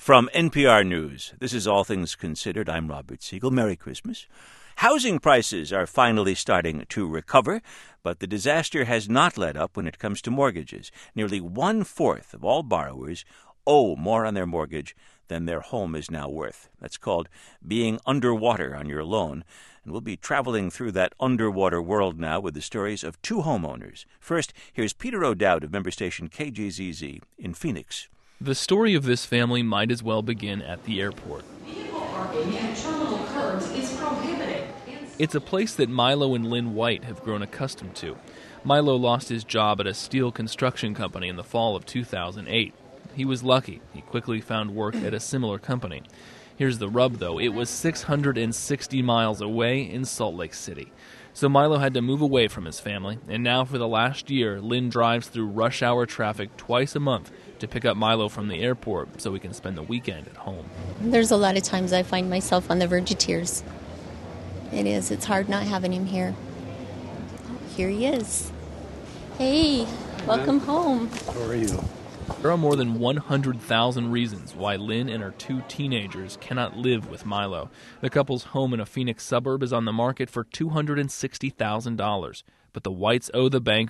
From NPR News, this is All Things Considered. I'm Robert Siegel. Merry Christmas. Housing prices are finally starting to recover, but the disaster has not let up when it comes to mortgages. Nearly 1/4 of all borrowers owe more on their mortgage than their home is now worth. That's called being underwater on your loan. And we'll be traveling through that underwater world now with the stories of two homeowners. First, here's Peter O'Dowd of member station KJZZ in Phoenix. The story of this family might as well begin at the airport. Vehicle parking at terminal curbs is prohibited. It's a place that Milo and Lynn White have grown accustomed to. Milo lost his job at a steel construction company in the fall of 2008. He was lucky. He quickly found work at a similar company. Here's the rub, though. It was 660 miles away in Salt Lake City. So Milo had to move away from his family, and now for the last year, Lynn drives through rush hour traffic twice a month to pick up Milo from the airport so he can spend the weekend at home. There's a lot of times I find myself on the verge of tears. It is. It's hard not having him here. Oh, here he is. Hey, welcome home. How are you? There are more than 100,000 reasons why Lynn and her two teenagers cannot live with Milo. The couple's home in a Phoenix suburb is on the market for $260,000, but the Whites owe the bank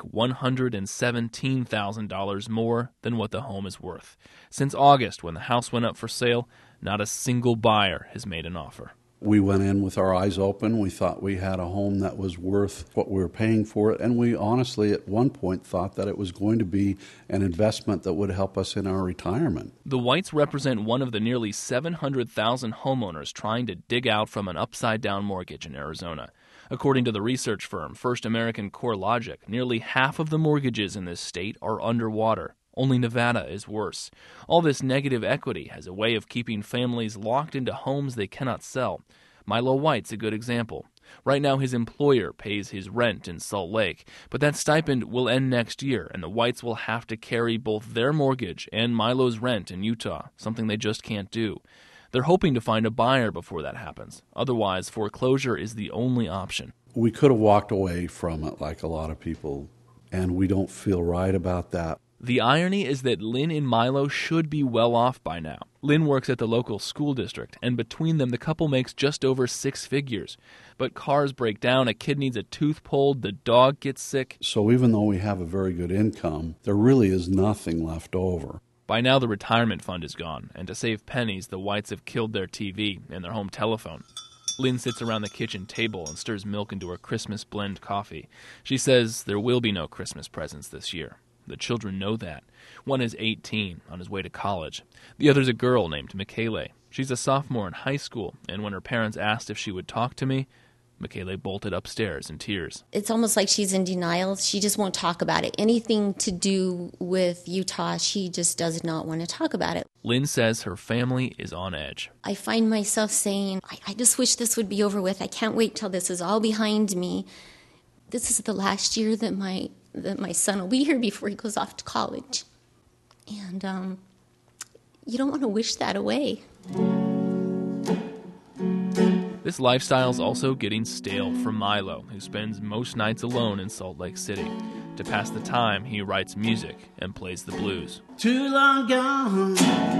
$117,000 more than what the home is worth. Since August, when the house went up for sale, not a single buyer has made an offer. We went in with our eyes open. We thought we had a home that was worth what we were paying for it, and we honestly at one point thought that it was going to be an investment that would help us in our retirement. The Whites represent one of the nearly 700,000 homeowners trying to dig out from an upside-down mortgage in Arizona. According to the research firm First American CoreLogic, nearly half of the mortgages in this state are underwater. Only Nevada is worse. All this negative equity has a way of keeping families locked into homes they cannot sell. Milo White's a good example. Right now his employer pays his rent in Salt Lake, but that stipend will end next year, and the Whites will have to carry both their mortgage and Milo's rent in Utah, something they just can't do. They're hoping to find a buyer before that happens. Otherwise, foreclosure is the only option. We could have walked away from it like a lot of people, and we don't feel right about that. The irony is that Lynn and Milo should be well off by now. Lynn works at the local school district, and between them the couple makes just over 6 figures. But cars break down, a kid needs a tooth pulled, the dog gets sick. So even though we have a very good income, there really is nothing left over. By now the retirement fund is gone, and to save pennies, the Whites have killed their TV and their home telephone. Lynn sits around the kitchen table and stirs milk into her Christmas blend coffee. She says there will be no Christmas presents this year. The children know that. One is 18, on his way to college. The other's a girl named Michele. She's a sophomore in high school, and when her parents asked if she would talk to me, Michele bolted upstairs in tears. It's almost like she's in denial. She just won't talk about it. Anything to do with Utah, she just does not want to talk about it. Lynn says her family is on edge. I find myself saying, I just wish this would be over with. I can't wait till this is all behind me. This is the last year that my son will be here before he goes off to college. And you don't want to wish that away. This lifestyle's also getting stale for Milo, who spends most nights alone in Salt Lake City. To pass the time, he writes music and plays the blues. Too long gone,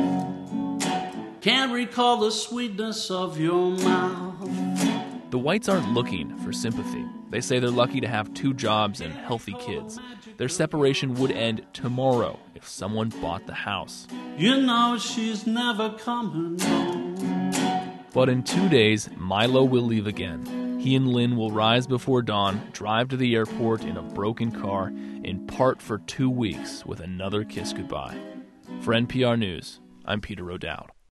can't recall the sweetness of your mouth. The Whites aren't looking for sympathy. They say they're lucky to have 2 jobs and healthy kids. Their separation would end tomorrow if someone bought the house. You know she's never coming home. But in 2 days, Milo will leave again. He and Lynn will rise before dawn, drive to the airport in a broken car, and part for 2 weeks with another kiss goodbye. For NPR News, I'm Peter O'Dowd.